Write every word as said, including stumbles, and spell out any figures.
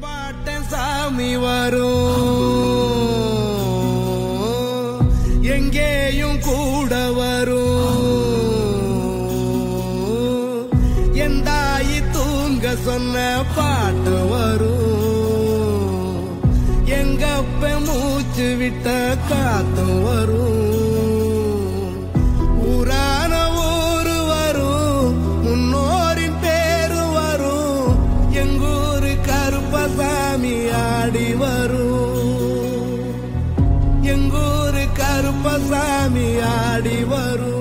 பாட்டன் சாமி வரும், எங்கேயும் கூட வரும், என் தாயி தூங்க சொன்ன பாட்டு வரும், எங்கப்ப மூச்சு விட்ட காத்து வரும், ஊரான ஊரு வரும், முன்னோரின் பேரு வரும், எங்கூரு கருப்பசாமி ஆடி வரும், எங்கூரு கருப்பசாமி ஆடி வரும்.